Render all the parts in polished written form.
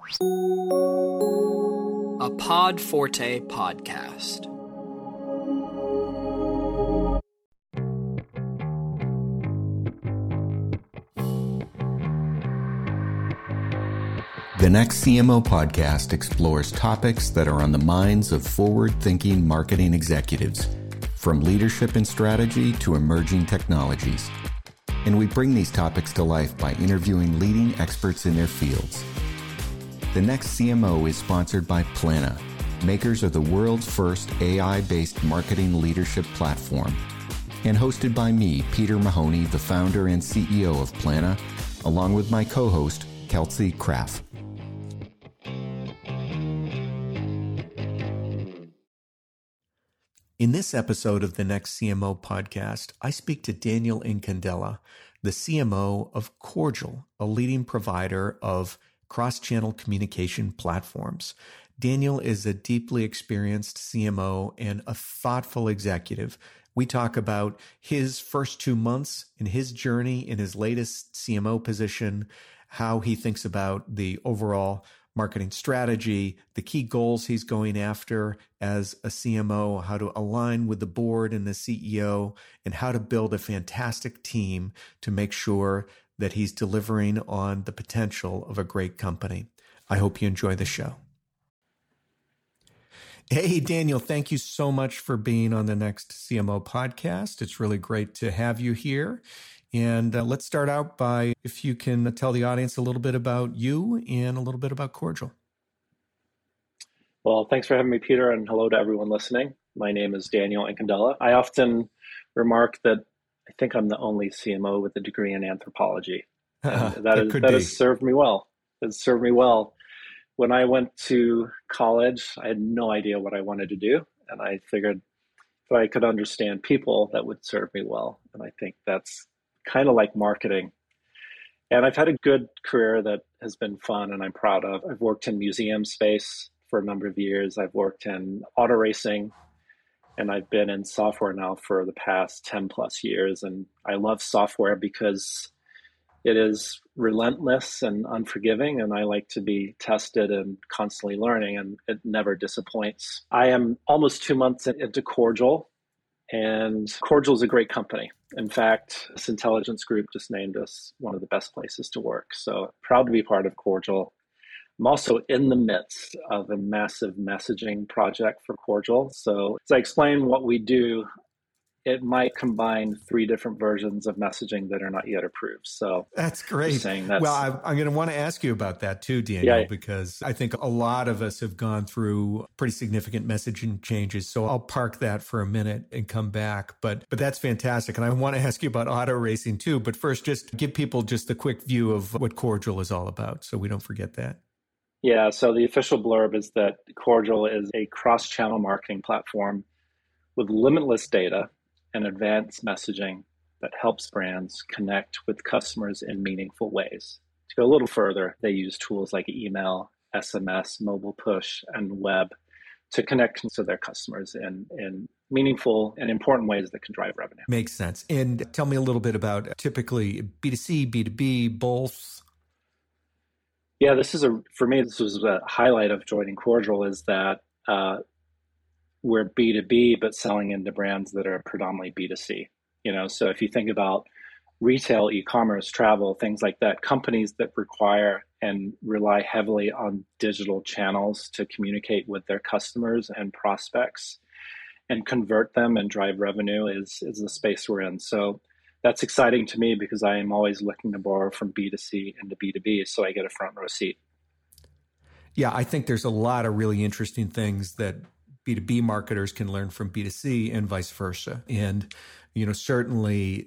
A Pod Forte podcast. The Next CMO podcast explores topics that are on the minds of forward-thinking marketing executives, from leadership and strategy to emerging technologies. And we bring these topics to life by interviewing leading experts in their fields. The Next CMO is sponsored by Plana, makers of the world's first AI-based marketing leadership platform, and hosted by me, Peter Mahoney, the founder and CEO of Plana, along with my co-host, Kelsey Kraft. In this episode of the Next CMO podcast, I speak to Daniel Incandela, the CMO of Cordial, a leading provider of cross-channel communication platforms. Daniel is a deeply experienced CMO and a thoughtful executive. We talk about his first 2 months in his journey in his latest CMO position, how he thinks about the overall marketing strategy, the key goals he's going after as a CMO, how to align with the board and the CEO, and how to build a fantastic team to make sure that he's delivering on the potential of a great company. I hope you enjoy the show. Hey, Daniel, thank you so much for being on the Next CMO podcast. It's really great to have you here. And let's start out by, if you can tell the audience a little bit about you and a little bit about Cordial. Well, thanks for having me, Peter, and hello to everyone listening. My name is Daniel Incandela. I often remark that I think I'm the only CMO with a degree in anthropology. And that has served me well. It's served me well. When I went to college, I had no idea what I wanted to do. And I figured if I could understand people, that would serve me well. And I think that's kind of like marketing. And I've had a good career that has been fun and I'm proud of. I've worked in museum space for a number of years. I've worked in auto racing, and I've been in software now for the past 10 plus years. And I love software because it is relentless and unforgiving, and I like to be tested and constantly learning, and it never disappoints. I am almost 2 months into Cordial, and Cordial is a great company. In fact, this intelligence group just named us one of the best places to work. So proud to be part of Cordial. I'm also in the midst of a massive messaging project for Cordial. So as I explain what we do, it might combine 3 different versions of messaging that are not yet approved. So that's great. Well, I'm going to want to ask you about that too, Daniel, because I think a lot of us have gone through pretty significant messaging changes. So I'll park that for a minute and come back. But that's fantastic. And I want to ask you about auto racing too. But first, just give people just a quick view of what Cordial is all about, so we don't forget that. Yeah, so the official blurb is that Cordial is a cross-channel marketing platform with limitless data and advanced messaging that helps brands connect with customers in meaningful ways. To go a little further, they use tools like email, SMS, mobile push, and web to connect to their customers in meaningful and important ways that can drive revenue. Makes sense. And tell me a little bit about typically B2C, B2B, both. Yeah, for me, this was a highlight of joining Cordial, is that we're B2B, but selling into brands that are predominantly B2C. So if you think about retail, e-commerce, travel, things like that, companies that require and rely heavily on digital channels to communicate with their customers and prospects and convert them and drive revenue is the space we're in. So that's exciting to me because I am always looking to borrow from B2C into B2B, so I get a front row seat. Yeah, I think there's a lot of really interesting things that B2B marketers can learn from B2C and vice versa. And, certainly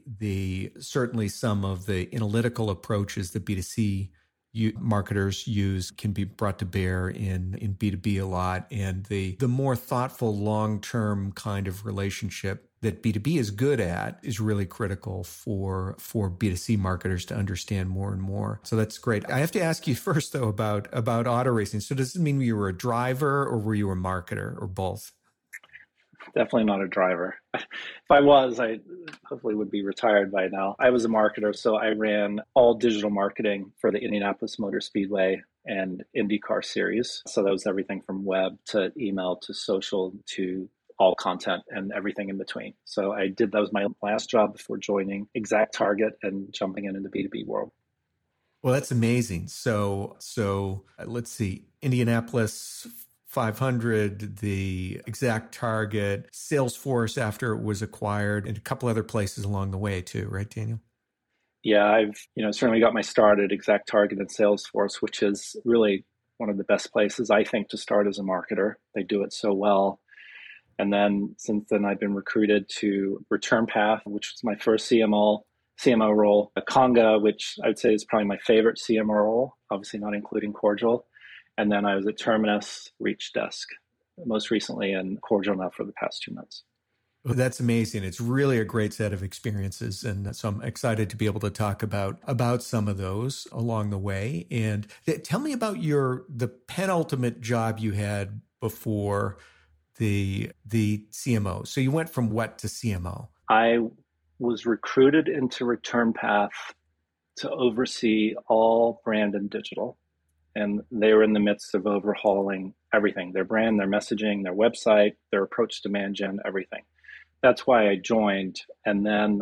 some of the analytical approaches that B2C marketers use can be brought to bear in B2B a lot. And the more thoughtful long-term kind of relationship that B2B is good at is really critical for B2C marketers to understand more and more. So that's great. I have to ask you first, though, about auto racing. So does it mean you were a driver or were you a marketer or both? Definitely not a driver. If I was, I hopefully would be retired by now. I was a marketer, so I ran all digital marketing for the Indianapolis Motor Speedway and IndyCar series. So that was everything from web to email to social to all content and everything in between. So that was my last job before joining ExactTarget and jumping into the B2B world. Well, that's amazing. So let's see, Indianapolis 500, the ExactTarget, Salesforce after it was acquired, and a couple other places along the way too, right, Daniel? Yeah, I've certainly got my start at ExactTarget and Salesforce, which is really one of the best places, I think, to start as a marketer. They do it so well. And then since then, I've been recruited to ReturnPath, which was my first CMO role, Conga, which I would say is probably my favorite CMO role, obviously not including Cordial. And then I was at Terminus, Reachdesk, most recently, and Cordial now for the past 2 months. Well, that's amazing. It's really a great set of experiences. And so I'm excited to be able to talk about some of those along the way. And tell me about the penultimate job you had before the CMO. So you went from what to CMO? I was recruited into ReturnPath to oversee all brand and digital. And they were in the midst of overhauling everything, their brand, their messaging, their website, their approach to demand gen, everything. That's why I joined. And then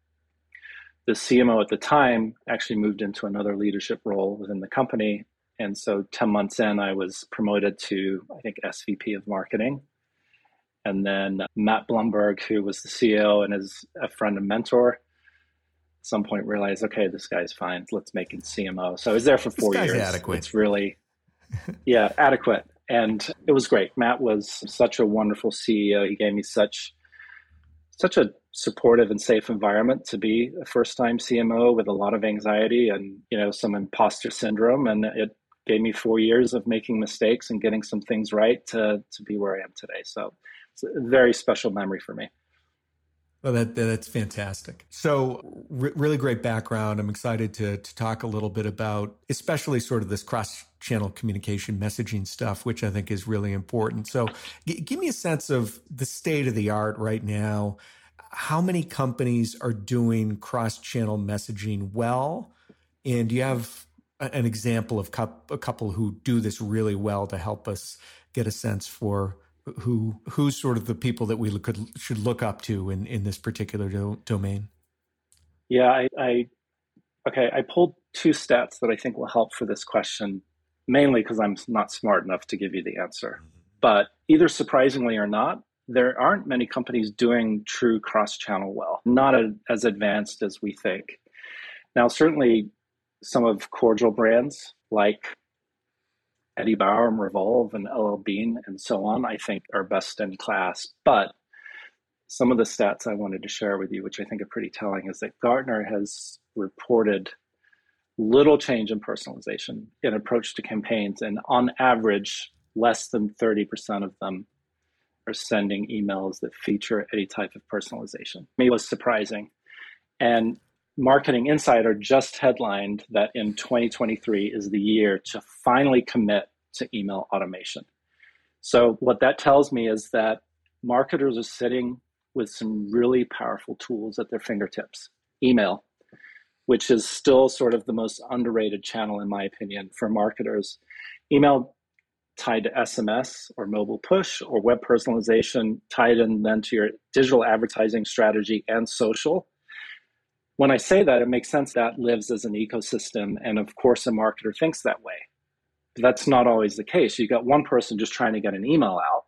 the CMO at the time actually moved into another leadership role within the company. And so 10 months in, I was promoted to, I think, SVP of marketing. And then Matt Blumberg, who was the CEO and is a friend and mentor, at some point realized, okay, this guy's fine. Let's make him CMO. So I was there for 4 years. Adequate. It's really, adequate. And it was great. Matt was such a wonderful CEO. He gave me such a supportive and safe environment to be a first-time CMO with a lot of anxiety and, some imposter syndrome. And it gave me 4 years of making mistakes and getting some things right to be where I am today. So it's a very special memory for me. Well, that's fantastic. So really great background. I'm excited to talk a little bit about, especially sort of this cross-channel communication messaging stuff, which I think is really important. So give me a sense of the state of the art right now. How many companies are doing cross-channel messaging well? And do you have an example of a couple who do this really well to help us get a sense for who's sort of the people that we should look up to in this particular domain? Yeah, I pulled 2 stats that I think will help for this question, mainly because I'm not smart enough to give you the answer. But either surprisingly or not, there aren't many companies doing true cross-channel well, not as advanced as we think. Now, certainly some of Cordial brands like Eddie Bauer and Revolve and LL Bean and so on, I think are best in class. But some of the stats I wanted to share with you, which I think are pretty telling, is that Gartner has reported little change in personalization in approach to campaigns. And on average, less than 30% of them are sending emails that feature any type of personalization. To me, it was surprising. And Marketing Insider just headlined that in 2023 is the year to finally commit to email automation. So what that tells me is that marketers are sitting with some really powerful tools at their fingertips. Email, which is still sort of the most underrated channel, in my opinion, for marketers. Email tied to SMS or mobile push or web personalization, tied in then to your digital advertising strategy and social. When I say that, it makes sense that lives as an ecosystem. And of course, a marketer thinks that way. But that's not always the case. You got one person just trying to get an email out.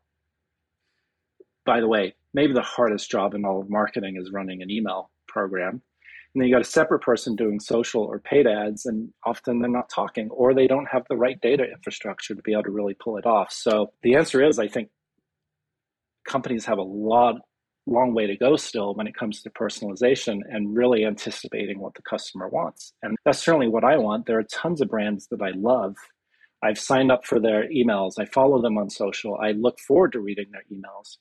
By the way, maybe the hardest job in all of marketing is running an email program. And then you got a separate person doing social or paid ads, and often they're not talking, or they don't have the right data infrastructure to be able to really pull it off. So the answer is, I think companies have a long way to go still when it comes to personalization and really anticipating what the customer wants. And that's certainly what I want. There are tons of brands that I love. I've signed up for their emails. I follow them on social. I look forward to reading their emails.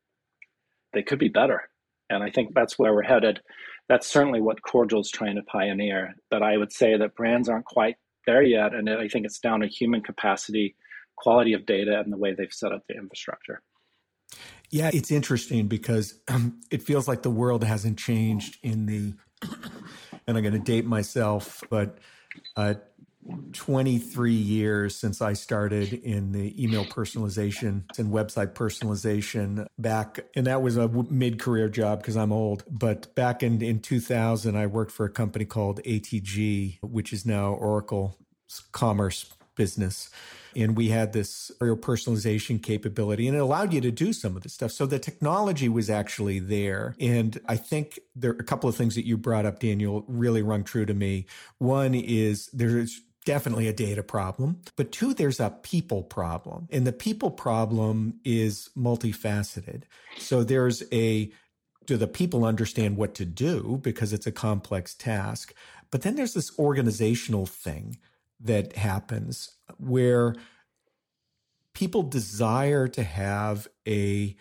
They could be better. And I think that's where we're headed. That's certainly what Cordial is trying to pioneer. But I would say that brands aren't quite there yet. And I think it's down to human capacity, quality of data, and the way they've set up the infrastructure. Yeah, it's interesting because it feels like the world hasn't changed and I'm going to date myself, but 23 years since I started in the email personalization and website personalization back, and that was a mid-career job because I'm old. But back in 2000, I worked for a company called ATG, which is now Oracle Commerce Business. And we had this real personalization capability, and it allowed you to do some of this stuff. So the technology was actually there. And I think there are a couple of things that you brought up, Daniel, really rung true to me. One is there's definitely a data problem, but two, there's a people problem. And the people problem is multifaceted. So there's do the people understand what to do because it's a complex task? But then there's this organizational thing that happens where people desire to have a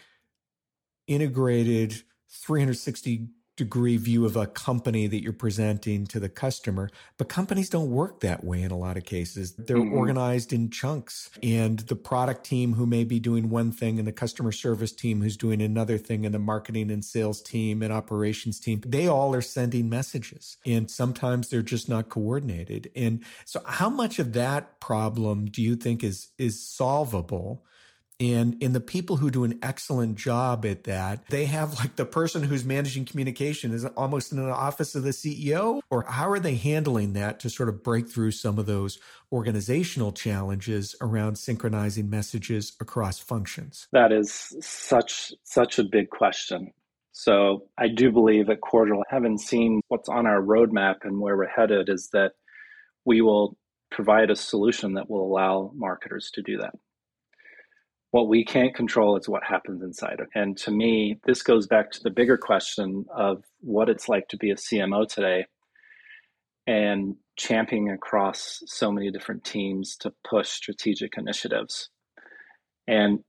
integrated 360-degree view of a company that you're presenting to the customer, but companies don't work that way in a lot of cases. They're organized in chunks, and the product team who may be doing one thing and the customer service team who's doing another thing and the marketing and sales team and operations team, they all are sending messages, and sometimes they're just not coordinated. And so how much of that problem do you think is solvable? And in the people who do an excellent job at that, they have like the person who's managing communication is almost in the office of the CEO? Or how are they handling that to sort of break through some of those organizational challenges around synchronizing messages across functions? That is such a big question. So I do believe at Cordial, having seen what's on our roadmap and where we're headed, is that we will provide a solution that will allow marketers to do that. What we can't control is what happens inside. And to me, this goes back to the bigger question of what it's like to be a CMO today and championing across so many different teams to push strategic initiatives. And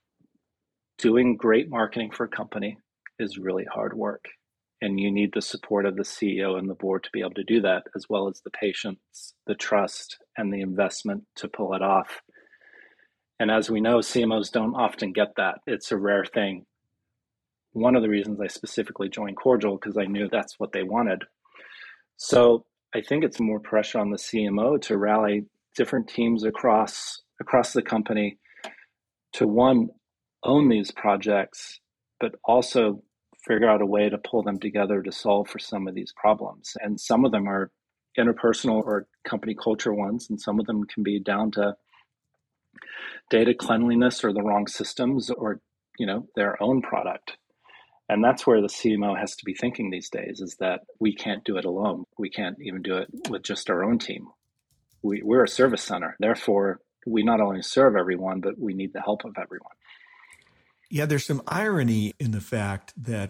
doing great marketing for a company is really hard work. And you need the support of the CEO and the board to be able to do that, as well as the patience, the trust, and the investment to pull it off. And as we know, CMOs don't often get that. It's a rare thing. One of the reasons I specifically joined Cordial, because I knew that's what they wanted. So I think it's more pressure on the CMO to rally different teams across the company to, one, own these projects, but also figure out a way to pull them together to solve for some of these problems. And some of them are interpersonal or company culture ones, and some of them can be down to data cleanliness or the wrong systems or, their own product. And that's where the CMO has to be thinking these days, is that we can't do it alone. We can't even do it with just our own team. We're a service center. Therefore, we not only serve everyone, but we need the help of everyone. Yeah, there's some irony in the fact that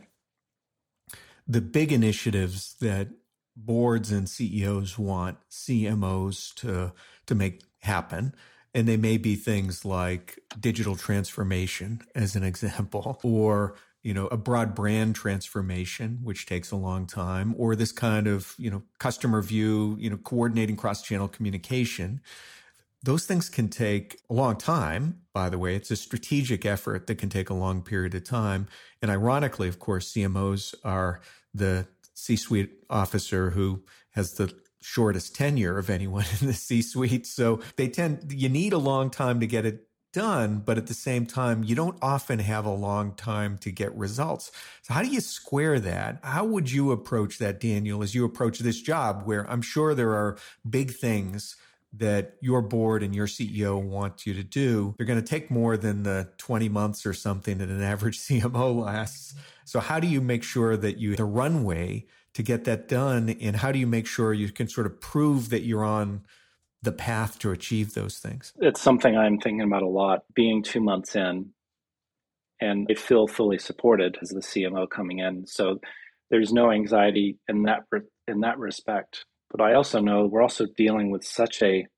the big initiatives that boards and CEOs want CMOs to make happen, and they may be things like digital transformation, as an example, or a broad brand transformation, which takes a long time, or this kind of customer view, coordinating cross-channel communication. Those things can take a long time, by the way. It's a strategic effort that can take a long period of time. And ironically, of course, CMOs are the C-suite officer who has the shortest tenure of anyone in the C-suite. So you need a long time to get it done, but at the same time, you don't often have a long time to get results. So how do you square that? How would you approach that, Daniel, as you approach this job where I'm sure there are big things that your board and your CEO want you to do? They're going to take more than the 20 months or something that an average CMO lasts. So how do you make sure that you have the runway to get that done? And how do you make sure you can sort of prove that you're on the path to achieve those things? It's something I'm thinking about a lot, being 2 months in, and I feel fully supported as the CMO coming in. So there's no anxiety in that respect. But I also know we're also dealing with such a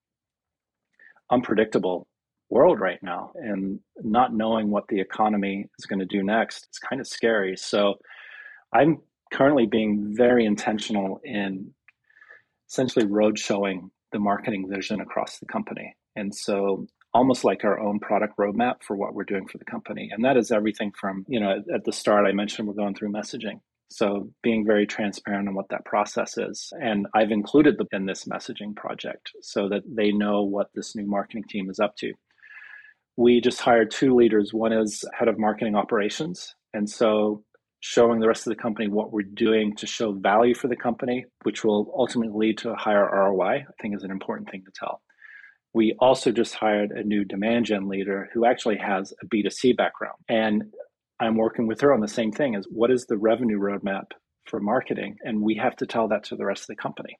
unpredictable world right now, and not knowing what the economy is going to do next, it's kind of scary. So I'm currently being very intentional in essentially road showing the marketing vision across the company. And so almost like our own product roadmap for what we're doing for the company. And that is everything from, at the start I mentioned we're going through messaging. So being very transparent on what that process is. And I've included them in this messaging project so that they know what this new marketing team is up to. We just hired 2 leaders. One is head of marketing operations. And so showing the rest of the company what we're doing to show value for the company, which will ultimately lead to a higher ROI, I think is an important thing to tell. We also just hired a new demand gen leader who actually has a B2C background. And I'm working with her on the same thing as what is the revenue roadmap for marketing? And we have to tell that to the rest of the company.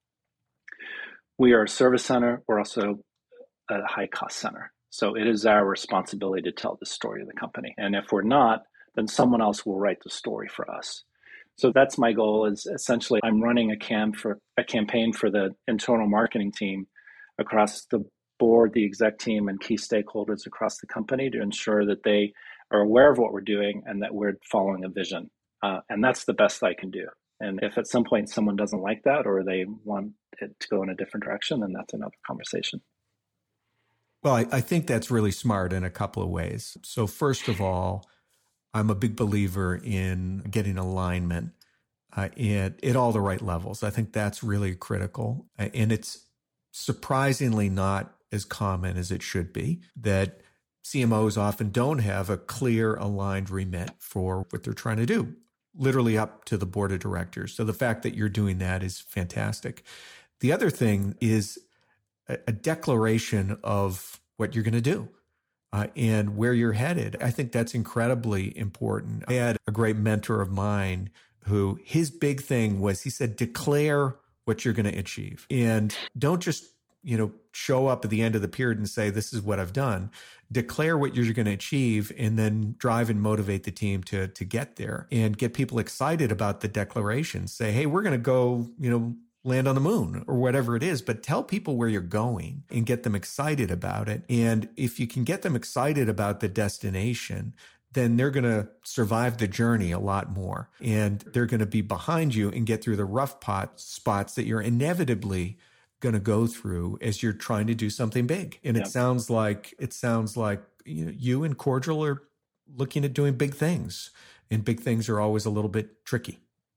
We are a service center. We're also a high cost center. So it is our responsibility to tell the story of the company. And if we're not, then someone else will write the story for us. So that's my goal is essentially I'm running a campaign for the internal marketing team across the board, the exec team and key stakeholders across the company to ensure that they are aware of what we're doing and that we're following a vision. And that's the best I can do. And if at some point someone doesn't like that or they want it to go in a different direction, then that's another conversation. Well, I think that's really smart in a couple of ways. So first of all, I'm a big believer in getting alignment at all the right levels. I think that's really critical. And it's surprisingly not as common as it should be that CMOs often don't have a clear aligned remit for what they're trying to do, literally up to the board of directors. So the fact that you're doing that is fantastic. The other thing is a declaration of what you're going to do and where you're headed. I think that's incredibly important. I had a great mentor of mine who his big thing was, he said, declare what you're going to achieve and don't just, show up at the end of the period and say, this is what I've done. Declare what you're going to achieve and then drive and motivate the team to get there and get people excited about the declaration. Say, hey, we're going to go, land on the moon or whatever it is, but tell people where you're going and get them excited about it. And if you can get them excited about the destination, then they're going to survive the journey a lot more. And they're going to be behind you and get through the rough spots that you're inevitably going to go through as you're trying to do something big. And it sounds like you and Cordial are looking at doing big things, and big things are always a little bit tricky.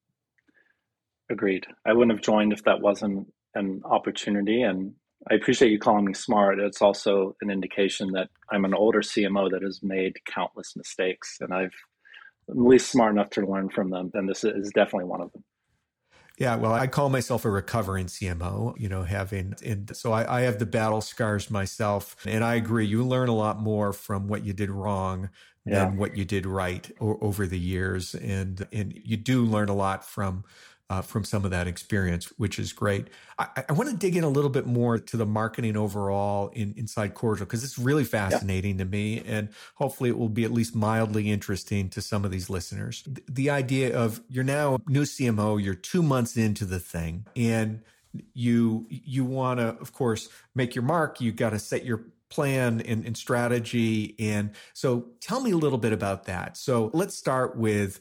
Agreed. I wouldn't have joined if that wasn't an opportunity. And I appreciate you calling me smart. It's also an indication that I'm an older CMO that has made countless mistakes, and I'm at least smart enough to learn from them. And this is definitely one of them. Yeah, well, I call myself a recovering CMO, so I have the battle scars myself. And I agree, you learn a lot more from what you did wrong than what you did right over the years. And you do learn a lot from some of that experience, which is great. I want to dig in a little bit more to the marketing overall inside Cordial, because it's really fascinating to me, and hopefully it will be at least mildly interesting to some of these listeners. The idea of you're now a new CMO, you're 2 months into the thing, and you want to, of course, make your mark. You got to set your plan and strategy. And so tell me a little bit about that. So let's start with,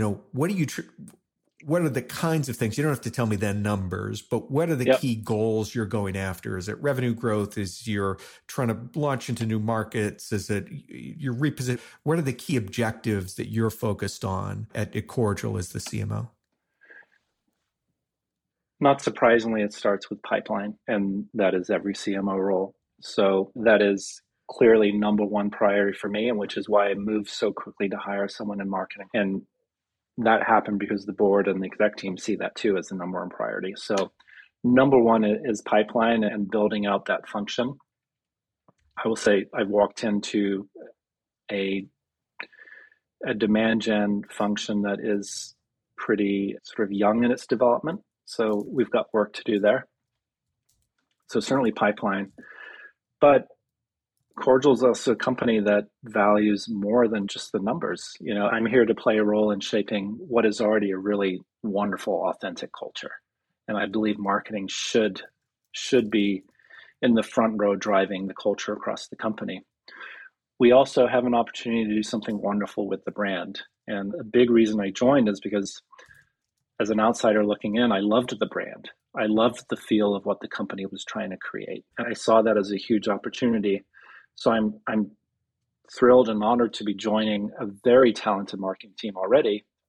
what are the kinds of things? You don't have to tell me the numbers, but what are the key goals you're going after? Is it revenue growth? Is you're trying to launch into new markets? Is it you're reposition? What are the key objectives that you're focused on at Cordial as the CMO? Not surprisingly, it starts with pipeline, and that is every CMO role. So that is clearly number one priority for me, and which is why I moved so quickly to hire someone in marketing. And that happened because the board and the exec team see that too as the number one priority. So number one is pipeline and building out that function. I will say I've walked into a demand gen function that is pretty sort of young in its development. So we've got work to do there. So certainly pipeline. But Cordial is also a company that values more than just the numbers. I'm here to play a role in shaping what is already a really wonderful, authentic culture. And I believe marketing should be in the front row driving the culture across the company. We also have an opportunity to do something wonderful with the brand. And a big reason I joined is because as an outsider looking in, I loved the brand. I loved the feel of what the company was trying to create. And I saw that as a huge opportunity. So I'm thrilled and honored to be joining a very talented marketing team already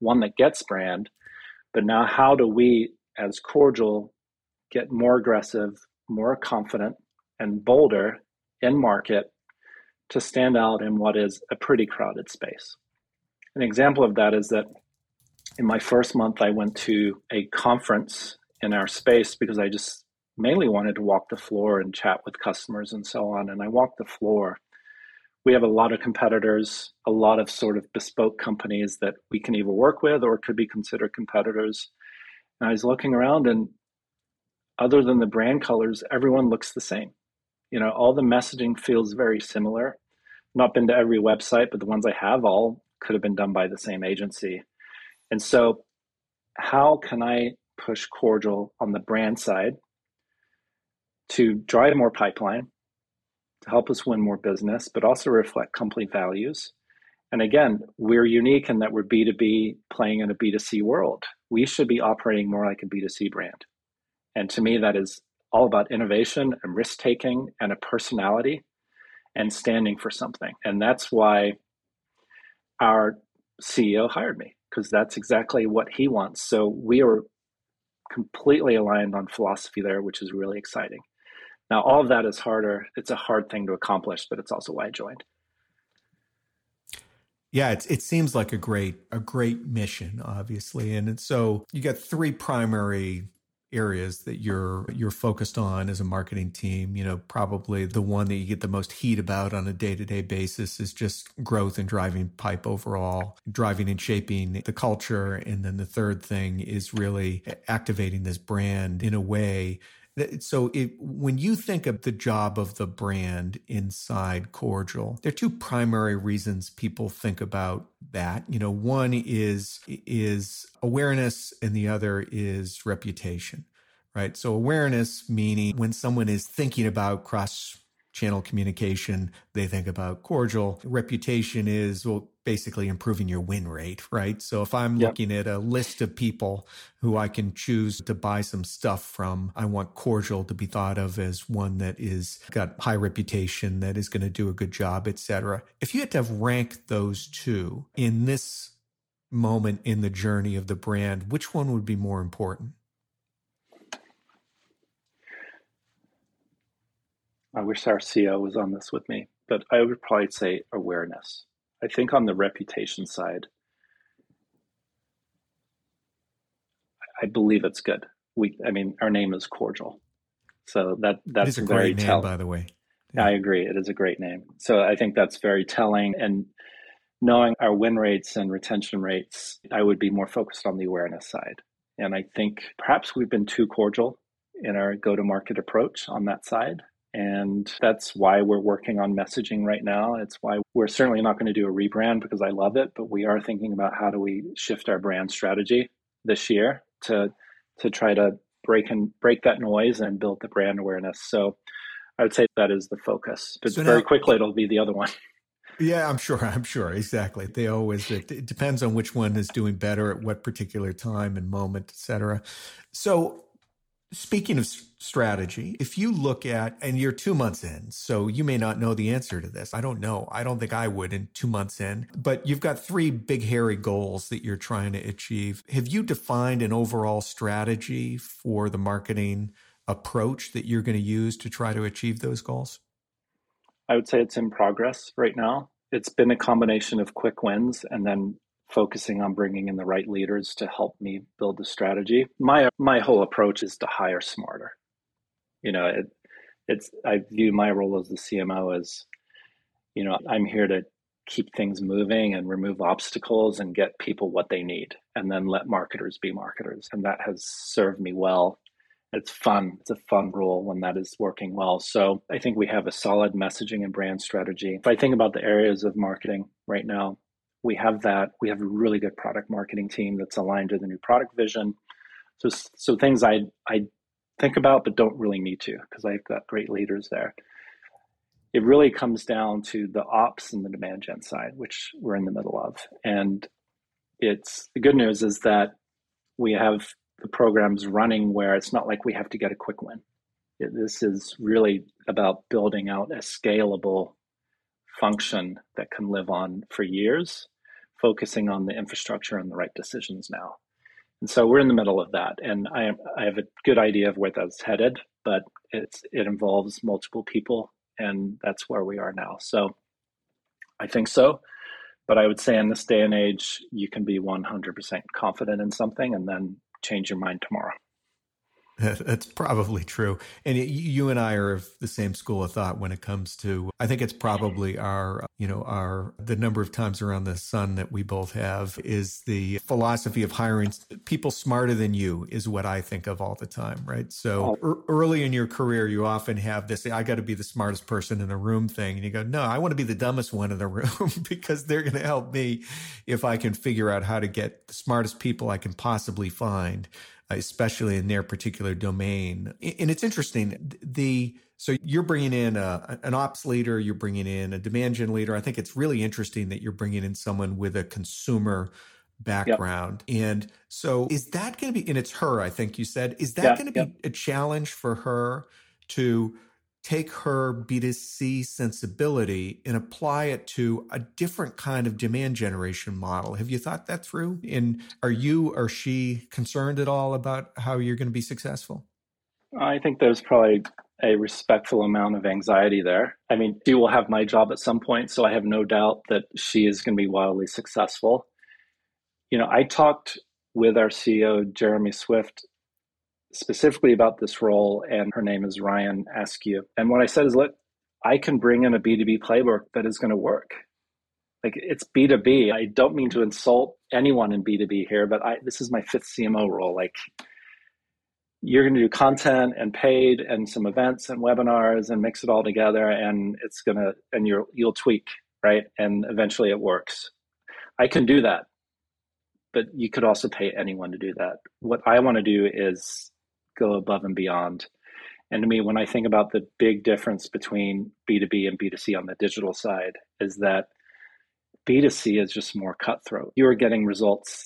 one that gets brand, but now how do we as Cordial get more aggressive, more confident, and bolder in market to stand out in what is a pretty crowded space. An example of that is that in my first month, I went to a conference in our space because I just mainly wanted to walk the floor and chat with customers and so on. And I walked the floor. We have a lot of competitors, a lot of sort of bespoke companies that we can either work with or could be considered competitors. And I was looking around, and other than the brand colors, everyone looks the same. You know, all the messaging feels very similar. Not been to every website, but the ones I have all could have been done by the same agency. And so how can I push Cordial on the brand side to drive more pipeline, to help us win more business, but also reflect company values? And again, we're unique in that we're B2B playing in a B2C world. We should be operating more like a B2C brand. And to me, that is all about innovation and risk-taking and a personality and standing for something. And that's why our CEO hired me, because that's exactly what he wants. So we are completely aligned on philosophy there, which is really exciting. Now, all of that is harder. It's a hard thing to accomplish, but it's also why I joined. Yeah, it seems like a great mission, obviously. And so you got three primary areas that you're focused on as a marketing team. You know, probably the one that you get the most heat about on a day-to-day basis is just growth and driving pipe overall, driving and shaping the culture. And then the third thing is really activating this brand in a way. So when you think of the job of the brand inside Cordial, there are two primary reasons people think about that. You know, one is awareness and the other is reputation, right? So awareness meaning when someone is thinking about cross-channel communication, they think about Cordial. Reputation is, well, basically improving your win rate, right? So if I'm looking at a list of people who I can choose to buy some stuff from, I want Cordial to be thought of as one that is got high reputation, that is going to do a good job, et cetera. If you had to rank those two in this moment in the journey of the brand, which one would be more important? I wish our CEO was on this with me, but I would probably say awareness. I think on the reputation side, I believe it's good. Our name is Cordial, so that's a very great name, by the way. Yeah. I agree, it is a great name. So I think that's very telling. And knowing our win rates and retention rates, I would be more focused on the awareness side. And I think perhaps we've been too cordial in our go-to-market approach on that side. And that's why we're working on messaging right now. It's why we're certainly not going to do a rebrand because I love it, but we are thinking about how do we shift our brand strategy this year to try to break that noise and build the brand awareness. So I would say that is the focus, but so very quickly it'll be the other one. Yeah, I'm sure. Exactly. It depends on which one is doing better at what particular time and moment, et cetera. So speaking of strategy, if you look at, and you're 2 months in, so you may not know the answer to this. I don't know. I don't think I would in 2 months in, but you've got three big, hairy goals that you're trying to achieve. Have you defined an overall strategy for the marketing approach that you're going to use to try to achieve those goals? I would say it's in progress right now. It's been a combination of quick wins and then focusing on bringing in the right leaders to help me build the strategy. My whole approach is to hire smarter. You know, I view my role as the CMO as, you know, I'm here to keep things moving and remove obstacles and get people what they need, and then let marketers be marketers. And that has served me well. It's fun. It's a fun role when that is working well. So I think we have a solid messaging and brand strategy. If I think about the areas of marketing right now, we have that. We have a really good product marketing team that's aligned to the new product vision. So things I think about but don't really need to because I've got great leaders there. It really comes down to the ops and the demand gen side, which we're in the middle of. And it's the good news is that we have the programs running where it's not like we have to get a quick win. This is really about building out a scalable function that can live on for years focusing on the infrastructure and the right decisions now. And so we're in the middle of that. And I have a good idea of where that's headed, but it involves multiple people. And that's where we are now. So I think so. But I would say in this day and age, you can be 100% confident in something and then change your mind tomorrow. That's probably true. And you and I are of the same school of thought when it comes to, I think it's probably the number of times around the sun that we both have is the philosophy of hiring people smarter than you is what I think of all the time, right? So early in your career, you often have this, I got to be the smartest person in the room thing. And you go, no, I want to be the dumbest one in the room because they're going to help me if I can figure out how to get the smartest people I can possibly find, especially in their particular domain. And it's interesting, so you're bringing in an ops leader, you're bringing in a demand gen leader. I think it's really interesting that you're bringing in someone with a consumer background. Yep. And so is that going to be, and it's her, I think you said, is that going to be a challenge for her to take her B2C sensibility and apply it to a different kind of demand generation model? Have you thought that through? And are you or she concerned at all about how you're going to be successful? I think there's probably a respectful amount of anxiety there. I mean, she will have my job at some point, so I have no doubt that she is going to be wildly successful. You know, I talked with our CEO, Jeremy Swift, specifically about this role, and her name is Ryan Askew. And what I said is, look, I can bring in a B2B playbook that is going to work. Like, it's B2B. I don't mean to insult anyone in B2B here, but this is my fifth CMO role. Like, you're going to do content and paid and some events and webinars and mix it all together, and it's going to, and you'll tweak, right? And eventually it works. I can do that, but you could also pay anyone to do that. What I want to do is go above and beyond. And to me, when I think about the big difference between B2B and B2C on the digital side, is that B2C is just more cutthroat. You're getting results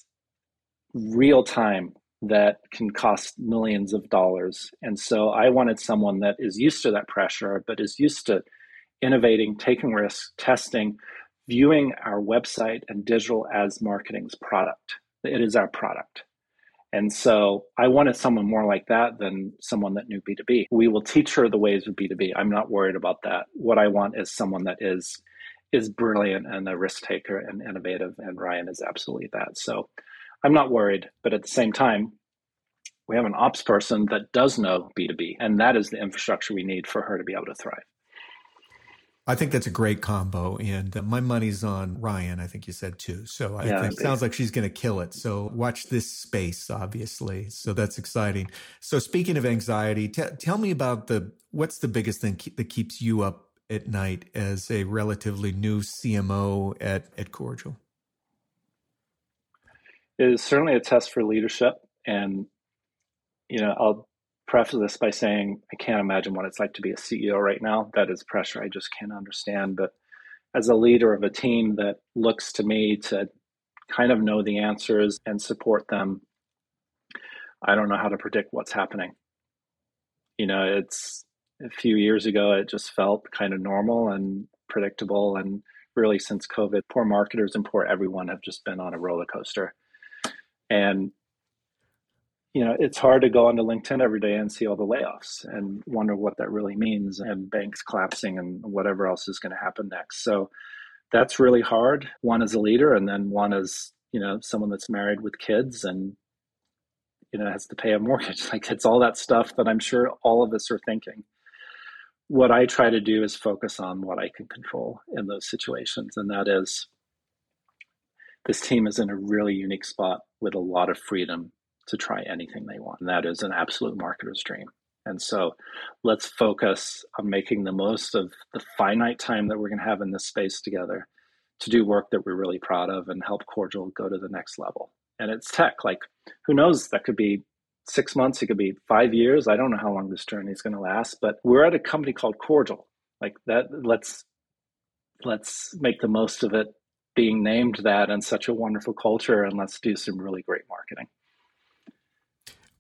real time that can cost millions of dollars. And so I wanted someone that is used to that pressure, but is used to innovating, taking risks, testing, viewing our website and digital as marketing's product. It is our product. And so I wanted someone more like that than someone that knew B2B. We will teach her the ways of B2B. I'm not worried about that. What I want is someone that is brilliant and a risk taker and innovative, and Ryan is absolutely that. So I'm not worried, but at the same time, we have an ops person that does know B2B, and that is the infrastructure we need for her to be able to thrive. I think that's a great combo, and my money's on Ryan, I think you said too. So I think it sounds like she's going to kill it. So watch this space, obviously. So that's exciting. So speaking of anxiety, tell me about what's the biggest thing that keeps you up at night as a relatively new CMO at Cordial? It is certainly a test for leadership. And, I'll preface this by saying I can't imagine what it's like to be a CEO right now. That is pressure I just can't understand. But as a leader of a team that looks to me to kind of know the answers and support them, I don't know how to predict what's happening. It's a few years ago, it just felt kind of normal and predictable. And really since COVID, poor marketers and poor everyone have just been on a roller coaster. And it's hard to go onto LinkedIn every day and see all the layoffs and wonder what that really means, and banks collapsing and whatever else is going to happen next. So that's really hard. One as a leader, and then one as, someone that's married with kids and, has to pay a mortgage. Like, it's all that stuff that I'm sure all of us are thinking. What I try to do is focus on what I can control in those situations. And that is, this team is in a really unique spot with a lot of freedom to try anything they want. And that is an absolute marketer's dream. And so let's focus on making the most of the finite time that we're going to have in this space together to do work that we're really proud of and help Cordial go to the next level. And it's tech. Like, who knows? That could be 6 months. It could be 5 years. I don't know how long this journey is going to last, but we're at a company called Cordial. Like that, let's make the most of it being named that and such a wonderful culture, and let's do some really great marketing.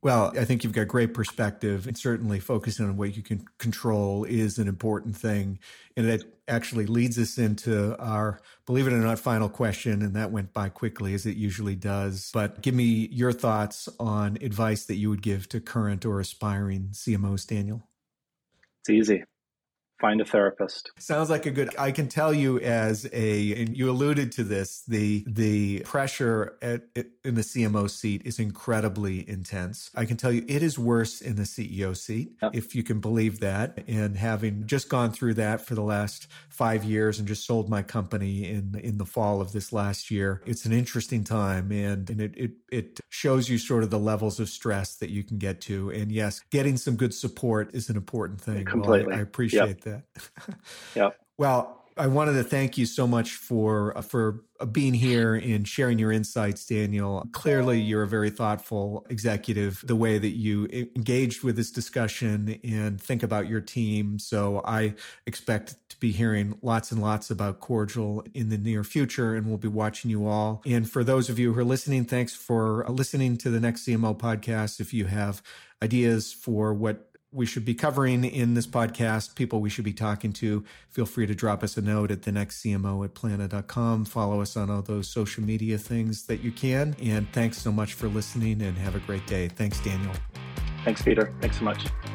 Well, I think you've got great perspective, and certainly focusing on what you can control is an important thing. And it actually leads us into our, believe it or not, final question. And that went by quickly, as it usually does. But give me your thoughts on advice that you would give to current or aspiring CMOs, Daniel. It's easy. Find a therapist. Sounds like a good, I can tell you and you alluded to this, the pressure in the CMO seat is incredibly intense. I can tell you it is worse in the CEO seat, if you can believe that. And having just gone through that for the last 5 years and just sold my company in the fall of this last year, it's an interesting time. And it shows you sort of the levels of stress that you can get to. And yes, getting some good support is an important thing. Completely. Well, I appreciate that. Yeah. Well, I wanted to thank you so much for being here and sharing your insights, Daniel. Clearly, you're a very thoughtful executive, the way that you engaged with this discussion and think about your team. So I expect to be hearing lots and lots about Cordial in the near future, and we'll be watching you all. And for those of you who are listening, thanks for listening to the Next CMO podcast. If you have ideas for what we should be covering in this podcast, people we should be talking to, feel free to drop us a note at thenextcmo@plana.com. Follow us on all those social media things that you can. And thanks so much for listening, and have a great day. Thanks, Daniel. Thanks, Peter. Thanks so much.